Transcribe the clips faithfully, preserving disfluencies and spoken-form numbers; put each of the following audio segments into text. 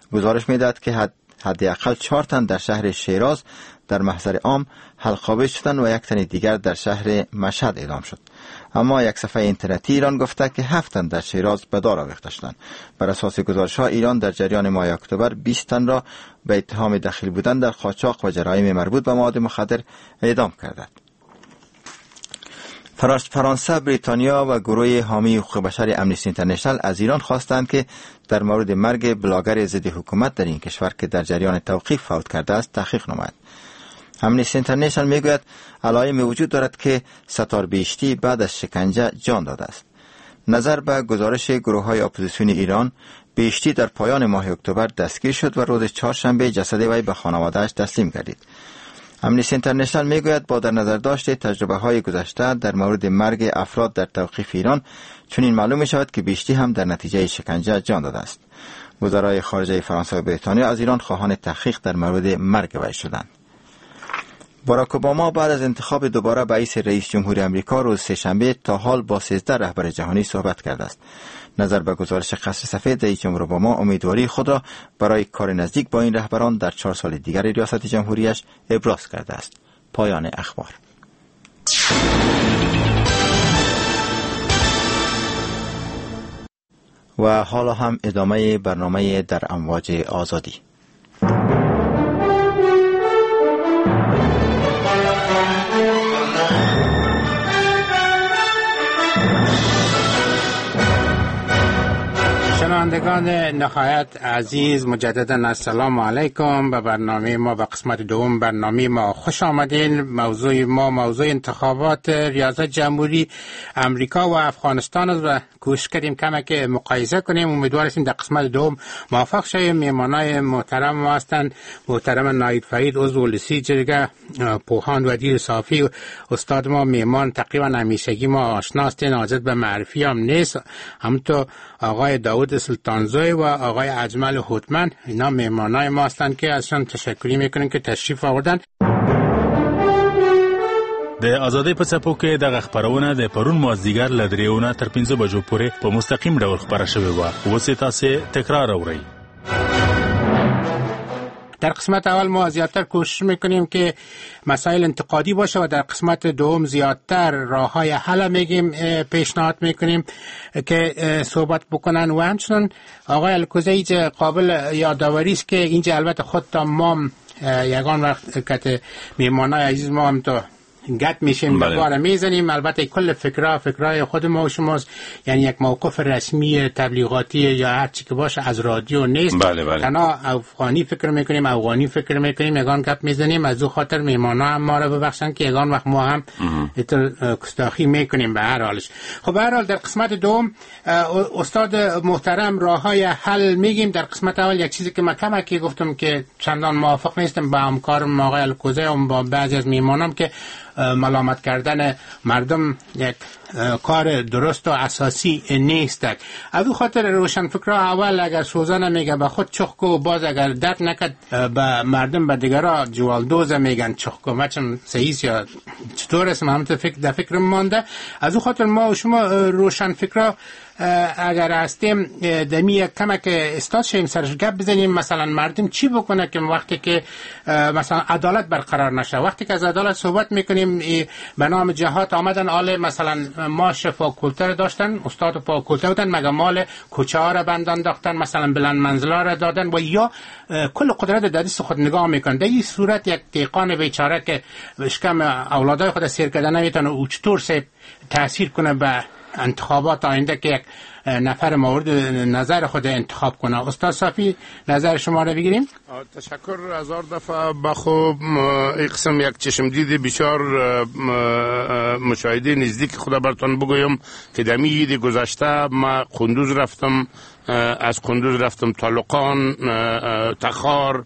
گزارش می‌دهد که حد حداقل چهار تن در شهر شیراز در محضر عام حلق‌آویز شدند و یک تن دیگر در شهر مشهد اعدام شد. اما یک صفحه اینترنتی ایران گفته که هفت تن در شیراز به دار آویخته شدند. بر اساس گزارش‌ها ایران در جریان ماه اکتبر بیست تن را به اتهام دخیل بودن در قاچاق و جرایم مربوط به مواد مخدر اعدام کرده. فرانسه، بریتانیا و گروه حامی حقوق بشر امنیستی اینترنشنال از ایران خواستند که در مورد مرگ بلاگر ضد حکومت در این کشور که در جریان توقیف فوت کرده است تحقیق نماید. امنیستی اینترنشنال میگوید علائم وجود دارد که ستار بهشتی بعد از شکنجه جان داده است. نظر به گزارش گروه‌های اپوزیسیونی ایران، بهشتی در پایان ماه اکتبر دستگیر شد و روز چهارشنبه جسد وی به خانواده‌اش تسلیم گردید. امنیستی اینترنشنال میگوید با در نظر داشت تجربه‌های گذشته در مورد مرگ افراد در توقیف ایران، چنین معلوم می‌شود که بهشتی هم در نتیجه شکنجه جان داده است. وزرای خارجه فرانسه و بریتانیا از ایران خواهان تحقیق در مورد مرگ وی شدند. باراک اوباما بعد از انتخاب دوباره به حیث رئیس جمهوری آمریکا روز سه‌شنبه تا حال با سیزده رهبر جهانی صحبت کرده است. نظر به گزارش قصر سفید، رئیس جمهور اوباما امیدواری خود را برای کار نزدیک با این رهبران در چهار سال دیگر ریاست جمهوریش ابراز کرده است. پایان اخبار. و حالا هم ادامه برنامه در امواج آزادی. شنوندگان نهایت عزیز، مجددا السلام علیکم. به برنامه ما به قسمت دوم برنامه ما خوش آمدین. موضوع ما موضوع انتخابات ریاست جمهوری امریکا و افغانستان است و کوشش کردیم کمک مقایسه کنیم. امیدوار هستیم در قسمت دوم موفق شویم. میهمانای محترم ما هستند محترم نایید فرید، عضو لسی جرگه پوهان و دیر صافی، استاد ما میهمان تقریبا همیشگی ما آشنا هستین، حاجت به معرفی هم نیست. همونطور آقای داود سلطانزوی و آقای اجمل حتمن، اینا میهمانای ما هستند که ازشان تشکری میکنیم که تشریف آوردن. د آزادۍ په څپو کې دغه خپرونه د پرون مازدیګر له درېونه تر پنځه بجو پورې په مستقیم ډول خپره شوې وه. اوس یې تاسې تکرار اورئ. در قسمت اول ما زیادتر کوشش میکنیم که مسائل انتقادی باشه و در قسمت دوم زیادتر راههای حل میگیم، پیشنهاد میکنیم که صحبت بکنن. و همچنان آقای الکوزی اینجا قابل یادآوری است که اینجا البته خود تا ما یگان وقت که میهمانای عزیز ما هم تا گت میشیم دوباره میزنیم. البته کل فکرها فکرهای خود ما و شماست، یعنی یک موقف رسمی تبلیغاتی یا هر چی که باشه از رادیو نیست. بله بله. تنها افغانی فکر میکنیم، افغانی فکر میکنیم، یگان گپ میزنیم. از او خاطر میهمانا هم ما رو ببخشن که یگان وقت ما هم کستاخی میکنیم به هر حالش. خب به هر حال در قسمت دوم استاد محترم راههای حل میگیم. در قسمت اول یک چیزی که من کمکی گفتم که چندان موافق نیستم با همکارم آقای الکوزی و با بعضی از میهمانام که ملامت کردن مردم یک کار درست و اساسی نیست. از او خاطر روشنفکرها اول اگر سوزن میگه به خود چخکو و باز اگر درک نکد به مردم به دیگرها جوالدوز میگن چخکو مچم سیس یا چطور است همت فکر در فکر مانده. از او خاطر ما و شما روشنفکرها اگر هستیم دمی یک کمک استاد شیم سرش گپ بزنیم. مثلا مردم چی بکنه که وقتی که مثلا عدالت برقرار نشه، وقتی که از عدالت صحبت میکنیم به نام جهات آمدن آل مثلا ماش فاکولته داشتن، استاد فاکولته بودن، مگه مال کوچه ها را بند انداختن، مثلا بلند منزلا را دادن و یا کل قدرت در دست خود نگاه میکنن. در این صورت یک دیقان بیچاره که اشکم اولادای خود سیر کرده نمیتونه او چطور سه تاثیر کنه به انتخابات آینده که یک نفر مورد نظر خود انتخاب کنه. استاد صافی نظر شما رو بگیریم. تشکر هزار دفعه. بخو این قسم یک چشم دید بسیار مشاهده نزدیک خدا براتون بگویم که دمی عید گذشته ما قندوز رفتم، از قندوز رفتم طالقان، تخار،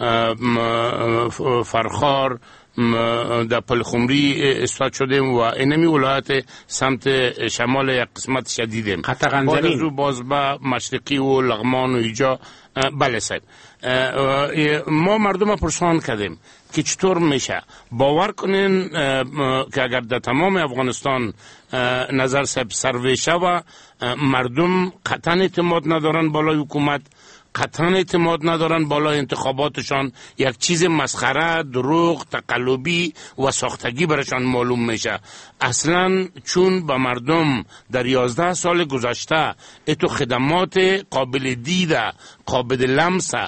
فرخار، در پلخمری استاد شدیم و اینمی ولایت سمت شمال یک قسمت شدیدیم. بعد از او باز به مشرقی و لغمان و ایجا. بله صاحب، ما مردم پرسان کردیم که چطور میشه. باور کنین که اگر در تمام افغانستان نظر صاحب سروی شوه، مردم قطعا اعتماد ندارن بالای حکومت. قطعا اعتماد ندارن بالا انتخاباتشان یک چیز مسخره، دروغ، تقلبی و ساختگی برشان معلوم میشه. اصلا چون به مردم در یازده سال گذشته اتو خدمات قابل دیده، قابل لمسه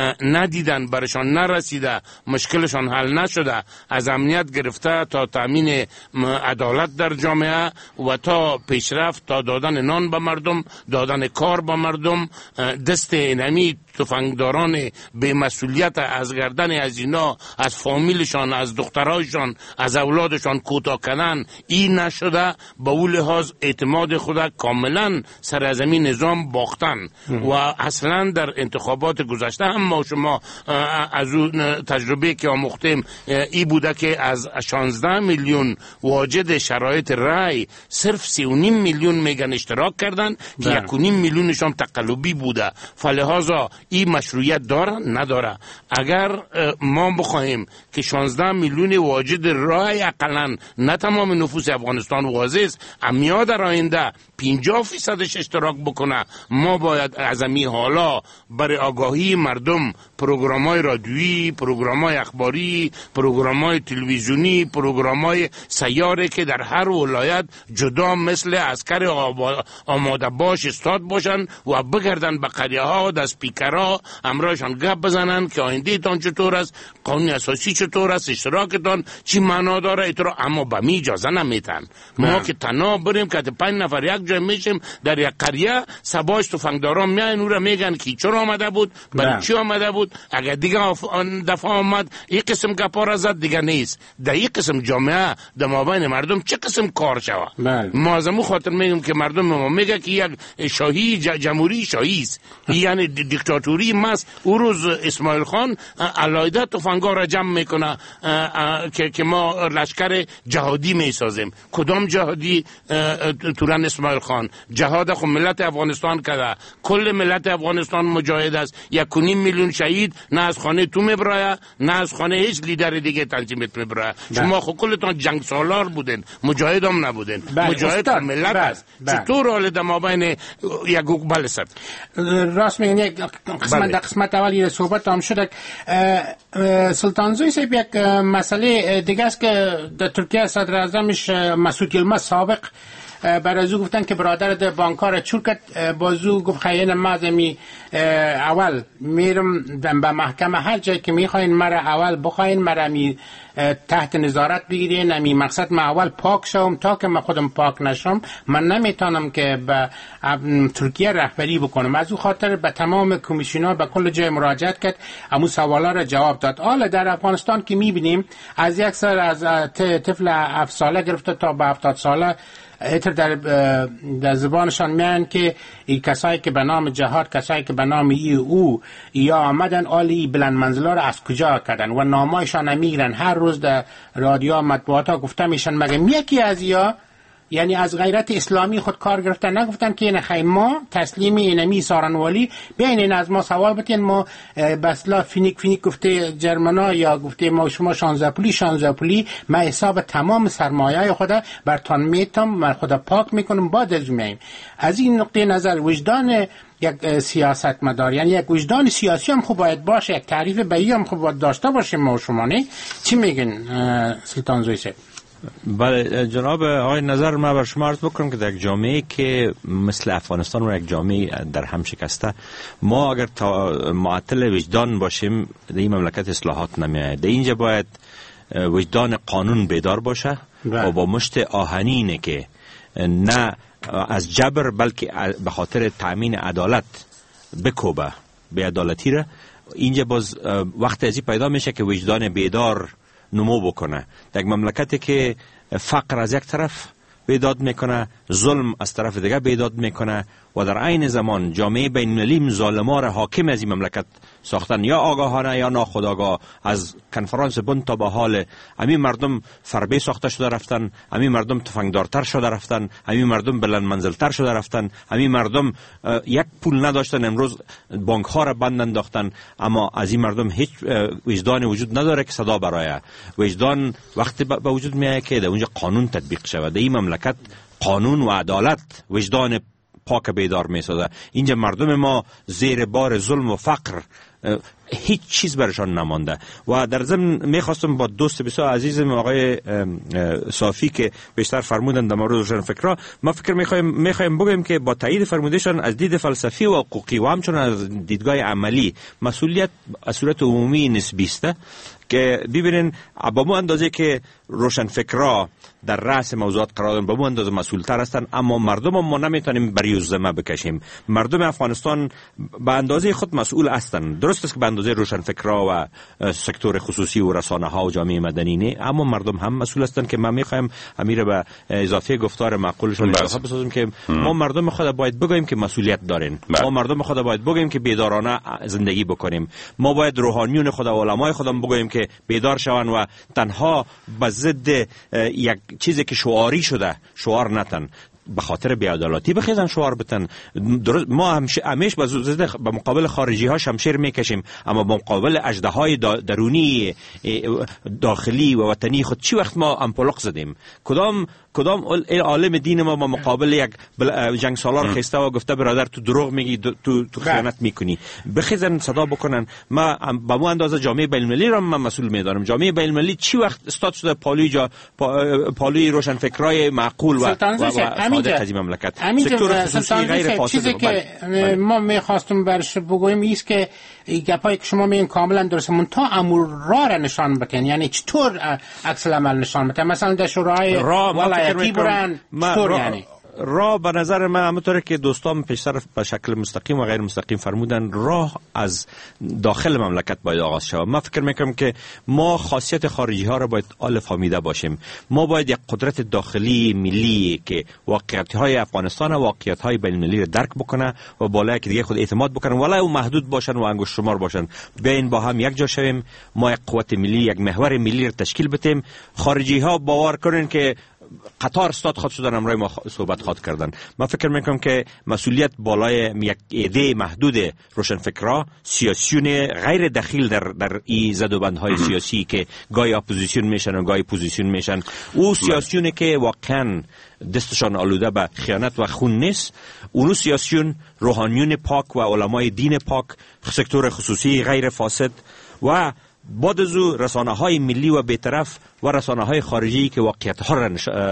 ندیدن، برشان نرسیده، مشکلشان حل نشده، از امنیت گرفته تا تامین عدالت در جامعه و تا پیشرفت، تا دادن نان به مردم، دادن کار به مردم، دست اینمی تفنگداران به مسئولیت از گردن از اینا، از فامیلشان، از دخترایشان، از اولادشان کوتاه کردن، این نشده. با اون لحاظ اعتماد خود کاملا سر از این نظام باختن و اصلا در انتخابات گذشته هم ما شما از اون تجربه که آموختیم ای بوده که از شانزده میلیون واجد شرایط رای صرف سی و نیم میلیون میگن اشتراک کردن که یک و نیم میلیونشان تقلبی بوده. فلهذا این مشروعیت داره نداره. اگر ما بخواهیم که شانزده میلیون واجد رای اقلا نه تمام نفوس افغانستان واضح است، امیاد در آینده پنجاه فیصدش اشتراک بکنه، ما باید از امی حالا برای آگاهی مردم پروگرام‌های رادیویی، پروگرام‌های اخباری، پروگرام‌های تلویزیونی، پروگرام‌های سیاره که در هر ولایت جدا مثل عسکر آماده باش استاد باشن و بگردن به قریه‌ها، در اسپیکرها امرایشان گپ بزنن که آینده تان چطور است، قانون اساسی چطور است، اشتراکتان چی معنا داره، ایترا. اما به می اجازه نمیتن. ما که تنها بریم که پنج نفر یک جای میشیم در یک قریه، سباش تفنگداران میان اون را میگن که چرا آمده بود، برای چی آمده بود، اگر دیگه دفعه آمد این قسم گپا را زد دیگه نیست. در این قسم جامعه در مابین مردم چه قسم کار شوه؟ ما از امو خاطر میگم که مردم ما میگه که یک شاهی جمهوری شاهی است، یعنی دیکتاتوری ماست. او روز اسماعیل خان علایده تفنگا را جمع میکنه که که ما لشکر جهادی میسازیم. کدام جهادی؟ توران اسماعیل خان جهاد خو ملت افغانستان کرده، کل ملت افغانستان مجاهد است. یک و نیم میلیون شهید نه از خانه تو میبرایه نه از خانه هیچ لیدر دیگه تنظیمت میبرایه. شما خو کلتان جنگ سالار بودین، مجاهد هم نبودین. مجاهد ملت است. چطور حال در مابین یک بله سر راست میگن. یک قسمت در قسمت اولی صحبت هم شده. سلطان زوی صاحب یک مسئله دیگه است که در ترکیه صدر اعظمش مسعود یلمز سابق برای او گفتن که برادر ده بانکار چور کرد. بازو گفت خیلی ما زمی اول میرم به محکمه، هر جایی که میخواین مرا اول بخواین مرا می تحت نظارت بگیرین. امی مقصد من اول پاک شوم، تا که من خودم پاک نشم من نمیتونم که به ترکیه رهبری بکنم. از او خاطر به تمام کمیسیون‌ها به کل جای مراجعت کرد، امو سوالا را جواب داد. حالا در افغانستان که میبینیم از یک سال از طفل هفت ساله گرفته تا به هفتاد ساله ایتر در, در زبانشان میان که این کسایی که به نام جهاد، کسایی که به نام ای او یا آمدن آلی بلند منزلا را از کجا کردن و نامایشان میگیرن. هر روز در رادیو مطبوعات ها گفته میشن مگه یکی از یا یعنی از غیرت اسلامی خود کار گرفتن، نگفتن که این خیلی ما تسلیم اینمی سارنوالی بیاین این از ما سوال بتین. ما بسلا فینیک فینیک گفته جرمنا یا گفته ما شما شانزده پولی شانزده پولی ما حساب تمام سرمایه خود برتان میتم، من خدا پاک میکنم بعد از میایم. از این نقطه نظر وجدان یک سیاست مدار، یعنی یک وجدان سیاسی هم خوب باید باشه، یک تعریف بهایی هم خوب باید داشته باشه. ما شما نه چی میگن سلطان زوی صاحب؟ بله جناب آقای نظر، ما بر شما عرض بکنم که در یک جامعه که مثل افغانستان و یک جامعه در هم شکسته، ما اگر معطل وجدان باشیم در این مملکت اصلاحات نمیاید. در اینجا باید وجدان قانون بیدار باشه و با مشت آهنینه که نه از جبر بلکه به خاطر تأمین عدالت بکوبه به عدالتی را. اینجا باز وقت ازی پیدا میشه که وجدان بیدار نمو بکنه. در یک مملکتی که فقر از یک طرف بیداد میکنه، ظلم از طرف دیگه بیداد میکنه و در عین زمان جامعه بین المللی ظالما را حاکم از این مملکت ساختن، یا آگاهانه یا ناخودآگاه. از کنفرانس بن تا به حال همین مردم فربه ساخته شده رفتن، همین مردم تفنگدارتر شده رفتن، همین مردم بلند منزلتر شده رفتن، همین مردم یک پول نداشتن امروز بانک ها را بند انداختن. اما از این مردم هیچ وجدان وجود نداره که صدا برایه. وجدان وقتی به وجود میاد که در اونجا قانون تطبیق شود. در این مملکت قانون و عدالت وجدان پاک بیدار میسازه. اینجا مردم ما زیر بار ظلم و فقر هیچ چیز برشان نمانده. و در ضمن میخواستم با دوست بسیار عزیزم آقای صافی که بیشتر فرمودن در مورد روشنفکرها، ما فکر میخوایم میخوایم بگیم که با تایید فرمودشان از دید فلسفی و حقوقی و همچنین از دیدگاه عملی مسئولیت از صورت عمومی نسبی است که ببینین با مو اندازه که روشنفکرها در رأس موضوعات قرار دارن با مو اندازه مسئول تر هستن، اما مردم ما نمیتونیم بر یوزمه بکشیم. مردم افغانستان به اندازه خود مسئول هستن. درست است که به اندازه روشنفکرها و سکتور خصوصی و رسانه ها و جامعه مدنی نه، اما مردم هم مسئول هستن که ما میخوایم امیر به اضافه گفتار معقولشون اضافه بسازیم که ما مردم خود باید بگوییم که مسئولیت دارین. ما مردم خود باید بگوییم که بیدارانه زندگی بکنیم. ما باید روحانیون خود و علمای خودم بگوییم که بیدار شون و تنها به ضد یک چیزی که شعاری شده شعار نتن، به خاطر بی‌عدالتی بخیزن شعار بتن. ما همیشه به مقابل خارجی ها شمشیر میکشیم، اما به مقابل اژدهای درونی داخلی و وطنی خود چی وقت ما امپلق زدیم؟ کدام کدام عالم دین ما با مقابل یک جنگ سالار خسته و گفته برادر تو دروغ میگی، تو تو خیانت میکنی؟ بخیزن صدا بکنن. ما با مو اندازه جامعه بین المللی را من مسئول میدارم. جامعه بین المللی چی وقت استاد شده پالوی جا پالوی روشنفکرای معقول و صادق از مملکت، سکتور خصوصی غیر فاسد. چیزی که ما میخواستم برش بگویم ایست که گپایی که شما میگین کاملا درسته، من تا امور را را نشان بکن، یعنی چطور عکس العمل نشان بکن. مثلا در شورای ولایتی برن چطور یعنی راه به نظر من همونطور که دوستان پیشتر به شکل مستقیم و غیر مستقیم فرمودن، راه از داخل مملکت باید آغاز شود. من فکر میکنم که ما خاصیت خارجی ها را باید آل فهمیده باشیم. ما باید یک قدرت داخلی ملی که واقعیت های افغانستان و واقعیت های بین المللی را درک بکنه و بالای که دیگه خود اعتماد بکنن، ولای او محدود باشن و انگشت شمار باشن. بیاین با هم یک جا شویم، ما یک قوت ملی، یک محور ملی را تشکیل بدیم. خارجی ها باور کنن که قطار استاد خود شدن امروز ما صحبت خود کردن. من فکر میکنم که مسئولیت بالای یک ایده محدود روشنفکرها، سیاسیون غیر دخیل در در این زدوبندهای سیاسی که گاهی اپوزیسیون میشن و گاهی پوزیسیون میشن، او سیاسیونی که واقعا دستشان آلوده به خیانت و خون نیست، اونو سیاسیون روحانیون پاک و علمای دین پاک، سکتور خصوصی غیر فاسد و بعد از او رسانه های ملی و بیطرف و رسانه های خارجی که واقعیت ها را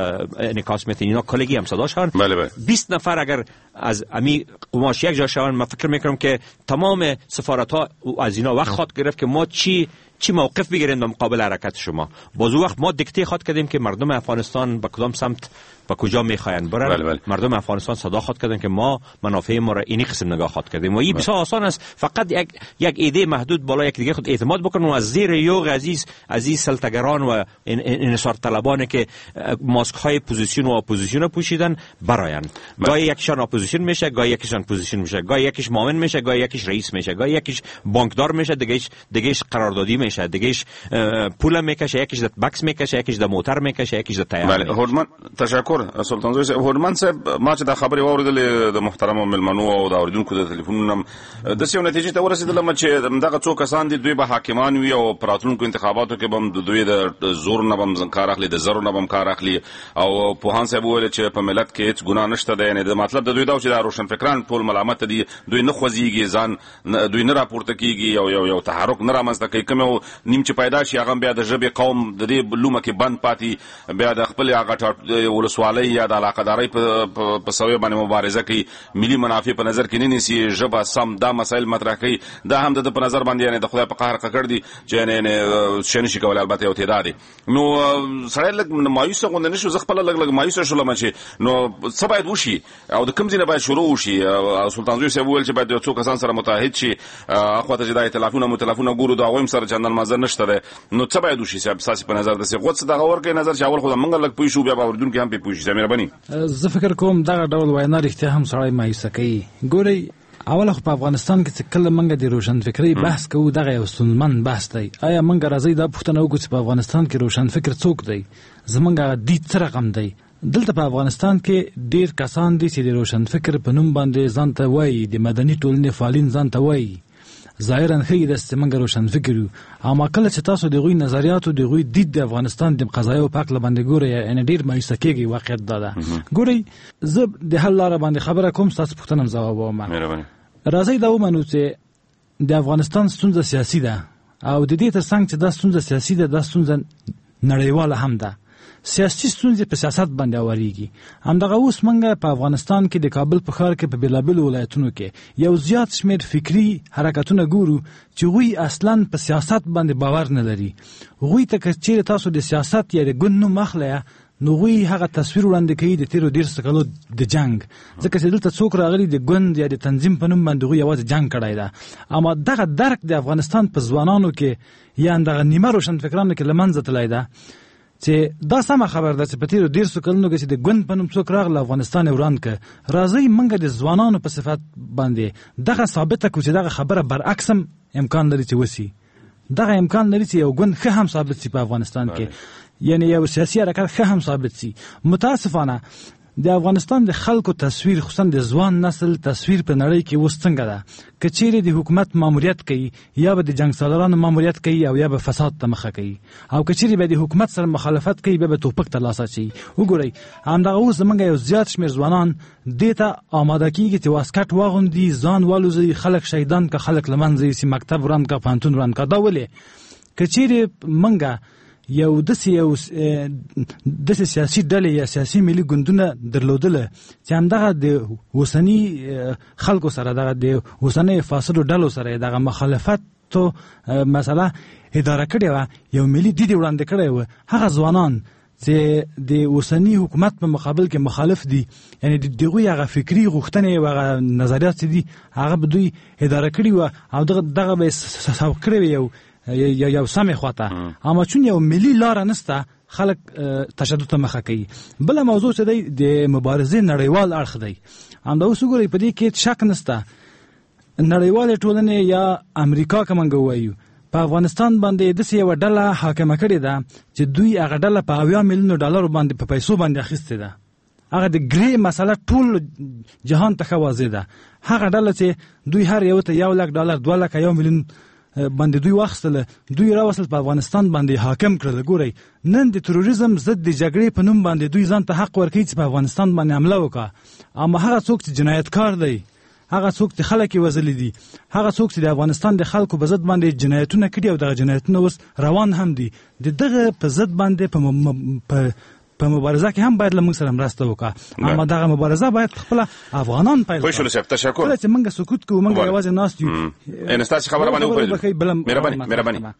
انعکاس میتین. اینا کلگی هم صداشان. بله بله. بیست نفر اگر از امی قماش یک جا شوند، من فکر میکنم که تمام سفارت ها از اینا وقت خواهد گرفت که ما چی چی موقف بگیریم در مقابل حرکت شما. باز وقت ما دیکته خواهد کردیم که مردم افغانستان به کدام سمت به کجا میخواین برن. بله بله. مردم افغانستان صدا خواهد کردن که ما منافع ما را اینی قسم نگاه خواهد کردیم و این بسیار آسان است. فقط یک یک ایده محدود بالا یک دیگه خود اعتماد بکنن و از زیر یوغ عزیز عزیز سلطگران و انحصار طلبانی که ماسک های پوزیسیون و اپوزیسیون پوشیدن براین. گاهی یکیشان اپوزیسیون میشه، گاهی یکیشان پوزیسیون میشه، گاهی یکیش معاون میشه، گاهی یکیش رئیس میشه، گاهی یکیش بانکدار میشه، دیگهش دیگهش قراردادی میشه، دیگهش پول میکشه، یکیش د بکس میکشه، یکیش د موتر میکشه، یکیش د تایر. بله هورمن تشکر سلطان زوی صاحب. هورمن صاحب ما چې دا خبرې واوریدلې د محترم ملمنو او د اوریدونکو د ټلیفونونو د سیو نتیجې ته ورسېدل چې دغه څو کسان دي دوی به حاکمان وي او پراتونکو انتخاباتو کې به د دوی د زور نه بم کار اخلي، د زرو نه بم کار اخلي. او پوهان صاحب ویل چې په ملت کې هیڅ ګناه نشته ده، یعنی د مطلب د دوی دا چې د روشنفکران ټول ملامت دي، دوی نه خوځيږي، ځان دوی نه راپورته کیږي، یو یو یو تحرک نه رامنځته کوي. کوم نیم چې پیدا شي هغه بیا د ژبې قوم د دې لومه کې بند پاتې، بیا د خپل هغه ولسوالۍ یا د علاقهدارۍ په سوی باندې مبارزه کوي، ملي منافع په نظر کې نه نیسي، ژبه سم دا مسایل مطرح کوي. دا هم د په نظر باندې یعنی د خدای په قهر ککړ دي چې یعنی شنه شي کول. البته یو تعداد نو سړی لږ مایوسه غوند نه شو، زه خپل لږ لږ مایوسه شولم چې نو څه باید وشي او د کوم ځای باید شروع وشي. سلطان زوی صاحب ویل چې باید یو څو کسان سره متحد شي، اخو ته چې د ائتلافونه متلافونه ګورو دا وایم سره چندان مازه نشته ده. نو څه باید وشي صاحب ساسي په نظر د څه غوڅ دا اور کې نظر چې اول خو موږ لږ پوي شو بیا باوردون کې هم پوي شي. مهرباني زه فکر کوم دا ډول وینا رښتیا هم سړی مایوسه کوي. ګورئ اوله خو په افغانستان کې چې کله موږ د روشنفکرۍ بحث کوو دغه یو ستونزمن بحث دی. آیا موږ راځي دا پوښتنه وکړو چې په افغانستان کې روشنفکر څوک دی، زموږ هغه دید څه رقم دی؟ دلته په افغانستان کې ډیر کسان دي چې د روشنفکر په نوم باندې ځان ته وایي، د مدني ټولنې فعالین ځان ته وایي. ظاهرا خې دست منګ روشن فکر یو اما کله چې تاسو دغه نظریات او دغه دید د افغانستان د قضایي او پاک لباندې ګورئ یعنی ډیر مایوسه کېږي واقعیت دا ده ګورئ زه د حل لاره باندې خبره کوم تاسو پوښتنه ځواب ومه راځي دا ومنو چې د افغانستان ستونزه سیاسي ده او د دې ترڅنګ چې دا ستونزه سیاسي ده دا ستونزه نړیواله هم ده سیاسي ستونزې په سیاست باندې اوریږي همدغه اوس منګه په افغانستان کې د کابل په ښار کې په بېلابېلو ولایتونو کې یو زیات شمېر فکري حرکتونه ګورو چې هغوی اصلا په سیاست باندې باور نه لري هغوی ته که چیرې تاسو د سیاست یا د ګوند نوم اخلئ نو هغوی هغه تصویر وړاندې کوي د تېرو دېرشو کالو د جنګ ځکه چې دلته څوک راغلي د ګوند یا د تنظیم په نوم باندې هغوی یوازې جنګ کړی ده اما دغه درک د افغانستان په ځوانانو کې یا همدغه نیمه روشنفکرانو کې له منځه تللی ده چې دا سمه خبر ده چې په تېرو دېرشو کلونو کې چې د ګوند په نوم څوک راغله افغانستان یې وران کړ راځئ موږ د ځوانانو په صفت باندې دغه ثابته کړو چې دغه خبره برعکس هم امکان لري چې وسي دغه امکان لري چې یو ګوند ښه هم ثابت سي په افغانستان کې یعنی یو سیاسي حرکت ښه هم ثابت سي متاسفانه د افغانستان د خلکو تصویر خصوصا د ځوان نسل تصویر په نړۍ کې اوس څنګه ده که چیرې د حکومت ماموریت کوي یا به د جنګ سالارانو ماموریت کوي او یا به فساد ته مخه کوي او که چیرې به د حکومت سره مخالفت کوي به توپک ترلاسه شي وګورئ همدغه اوس زموږ یو زیات شمېر ځوانان دې ته آماده کېږي چې واسکټ واغوندي ځان والوځي خلک شهیدان که خلک له منځه یوسي مکتب وران که پوهنتون وران که دا ولې که چیرې موږ یو داسې یو داسې سیاسي ډلې یا سیاسي ملي ګوندونه درلودله چې همدغه د اوسني خلکو سره دغه د اوسنیو فاسدو ډلو سره دغه مخالفتو مسله اداره کړې وه یو ملي دید یې وړاندې کړی و هغه ځوانان چې د اوسني حکومت په مقابل کې مخالف دي یعنی د دغوی هغه فکري غوښتنې او هغه نظریات چې دي هغه به دوی اداره کړي وه او دغه به یې سوق کړی وي یو یا یو سمې خواته اما چون یو ملي لاره نسته خلک تشدد ته مخه کوي بله موضوع چې دی د مبارزې نړیوال اړخ دی همدا اوس وګورئ په دې کې شک نسته نړیوالې ټولنې یا امریکا که موږ ووایو په افغانستان باندې داسې یوه ډله حاکمه کړې ده چې دوی هغه ډله په اویا میلیونو ډالرو باندې په پیسو باندې اخیستې ده هغه د ګرې مسله ټول جهان ته ښه واضح ده هغه ډله چې دوی هر یو ته یو لک ډالر دوه لکه یو میلیون باندې دوی واخیستله دوی راوستل په افغانستان باندې حاکم کړل ګورئ نن د تروریزم ضد د جګړې په نوم باندې دوی ځان ته حق ورکوي چې په افغانستان باندې حمله وکړه اما هغه څوک چې جنایتکار دی هغه څوک چې خلک یې وژلي دي هغه څوک چې د افغانستان د خلکو په ضد باندې جنایتونه کړي او دغه جنایتونه اوس روان هم دي د دغه په ضد باندې په په مبارزه کې هم باید له موږ سره مرسته وکړه اما دغه مبارزه باید خپل افغانان پیل کړي. خوشاله صاحب تشکر. کله چې موږ سکوت کوو موږ یوازې ناست یو ان تاسو خبره باندې وکړئ مهرباني مهرباني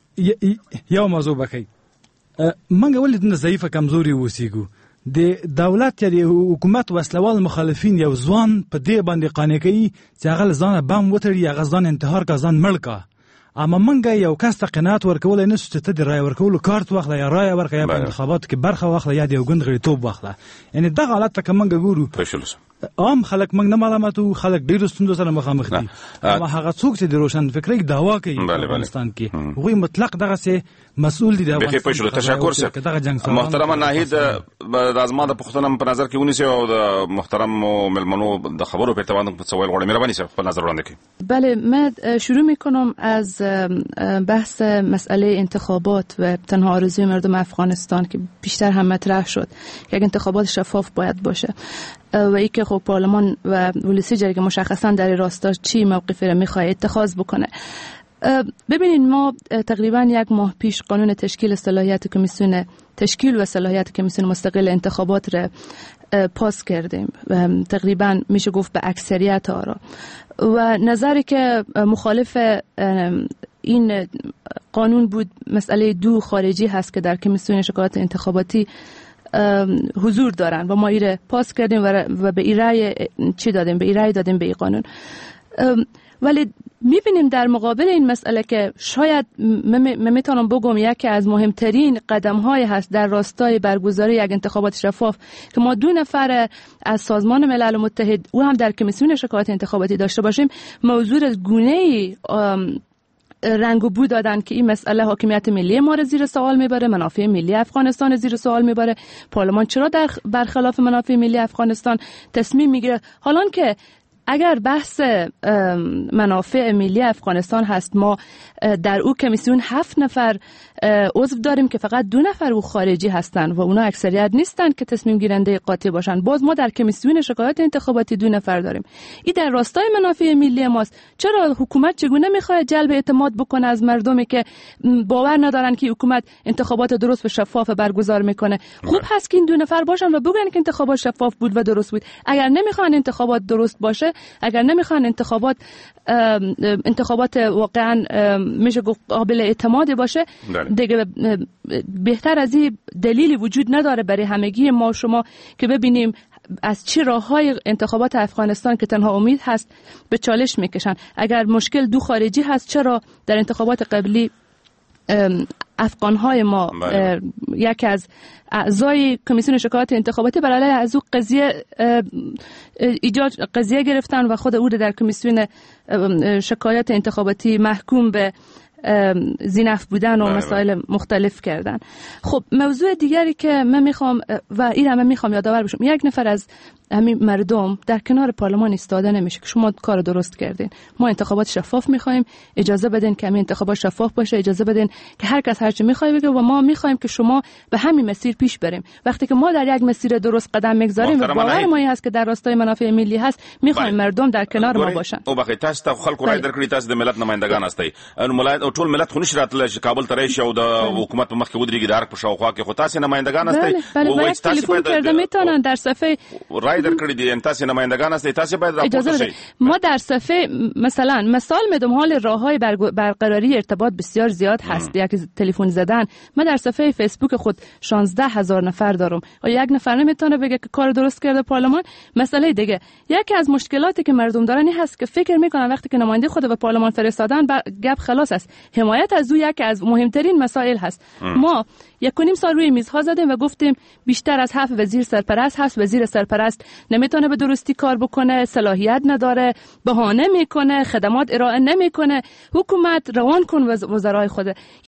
یو موضوع بکې موږ ولې د ضعیفه کمزوري وسیګو د دولت یا د حکومت وسلوال مخالفین یو ځوان په دې باندې قانع کوي چې هغه ځان بم وتړي هغه ځان انتحار کا ځان مړ کا اما منګه یو کس ته قناعت ورکول نه ست ته د رای ورکول کارت واخله یا رای ورکه یا په انتخاباتو کې برخه واخله یا د یو ګوند غړیتوب واخله یعنی دغه حالت ته منګه ګورو عام خلک موږ نه معلوماتو خلک ډیرو ستونزو سره مخامخ دي اما هغه څوک چې د روشن فکرۍ دعوا کوي په افغانستان کې هغوی مطلق دغه سه مسؤل دي د افغانستان. تشکر سر محترم ناهید د ازما د پښتنم په نظر کې ونیسي او د محترم ملمنو د خبرو په توان په سوال غوړم مهرباني سر په نظر وړاندې کړئ. بله من شروع میکنم از بحث مسئله انتخابات و تنها آرزوی مردم افغانستان که بیشتر هم مطرح شد که انتخابات شفاف باید باشه و ای که خب پارلمان و ولسی جرگه مشخصا در راستا چی موقفی را میخواد اتخاذ بکنه. ببینید ما تقریبا یک ماه پیش قانون تشکیل صلاحیت کمیسیون تشکیل و صلاحیت کمیسیون مستقل انتخابات را پاس کردیم تقریبا میشه گفت به اکثریت آرا و نظری که مخالف این قانون بود مسئله دو خارجی هست که در کمیسیون شکایات انتخاباتی حضور دارن و ما ایره پاس کردیم و به این رأی چی دادیم به این رأی دادیم به این قانون. ولی میبینیم در مقابل این مسئله که شاید من میتونم بگم یکی از مهمترین قدم های هست در راستای برگزاری یک انتخابات شفاف که ما دو نفر از سازمان ملل متحد او هم در کمیسیون شکایات انتخاباتی داشته باشیم موضوع از گونه‌ای رنگ و بو دادن که این مسئله حاکمیت ملی ما را زیر سوال میبره، منافع ملی افغانستان زیر سوال میبره، پارلمان چرا در برخلاف منافع ملی افغانستان تصمیم میگیره، حالان که اگر بحث منافع ملی افغانستان هست، ما در او کمیسیون هفت نفر عضو داریم که فقط دو نفر او خارجی هستند و اونا اکثریت نیستن که تصمیم گیرنده قاطع باشن. باز ما در کمیسیون شکایات انتخاباتی دو نفر داریم. این در راستای منافع ملی ماست. چرا حکومت چگونه میخواد جلب اعتماد بکنه از مردمی که باور ندارن که حکومت انتخابات درست و شفاف برگزار میکنه؟ خوب هست که این دو نفر باشن و بگن که انتخابات شفاف بود و درست بود. اگر نمیخوان انتخابات درست باشه، اگر نمیخوان انتخابات انتخابات واقعا میشه قابل اعتماد باشه، دیگه بهتر از این دلیلی وجود نداره برای همگی ما شما که ببینیم از چه راههای انتخابات افغانستان که تنها امید هست به چالش میکشن. اگر مشکل دو خارجی هست، چرا در انتخابات قبلی افغانهای ما یکی از اعضای کمیسیون شکایات انتخاباتی برای از او قضیه ایجاد قضیه گرفتن و خود او در کمیسیون شکایات انتخاباتی محکوم به زینف بودن و مسائل مختلف کردن. خب موضوع دیگری که من میخوام و این هم میخوام یادآور بشم، یک نفر از همین مردم در کنار پارلمان ایستاده نمیشه که شما کار درست کردین. ما انتخابات شفاف میخوایم، اجازه بدین که همین انتخابات شفاف باشه، اجازه بدین که هر کس هر چی میخواد بگه و ما میخوایم که شما به همین مسیر پیش بریم. وقتی که ما در یک مسیر درست قدم میگذاریم و باور ما هست که در راستای منافع ملی هست، میخوایم مردم در کنار ما باشن. او بخی تاسو ته خلکو رای درکړي، تاسو د ملت نمائندگان هستئ، نو ملت او ټول ملت خو نشي راتلی چې کابل ته راشي او د حکومت په مخ کې ودرېږي، د هر په شاوخوا کې خو تاسو نمائندگان هستئ. او وایي تاسو باید میتونن در صفحه رای درکړي دي، تاسو نمائندگان هستئ، تاسو باید راپورته شئ. ما در صفحه مثلا مثال میدم، حال راههای برقراری ارتباط بسیار زیاد هست. یکی تلفن زدن، من در صفحه فیسبوک خود شانزده هزار نفر دارم و یک نفر نمیتونه بگه که کار درست کرده پارلمان. مسئله دیگه، یکی از مشکلاتی که مردم دارن این هست که فکر میکنن وقتی که نماینده خود به پارلمان فرستادن گپ خلاص است. حمایت از او یکی از مهمترین مسائل هست. ام. ما یک و نیم سال روی میزها زدیم و گفتیم بیشتر از هفت وزیر سرپرست هست، وزیر سرپرست نمیتونه به درستی کار بکنه، صلاحیت نداره، بهانه میکنه، خدمات ارائه نمیکنه، حکومت روان کن وزرای خود.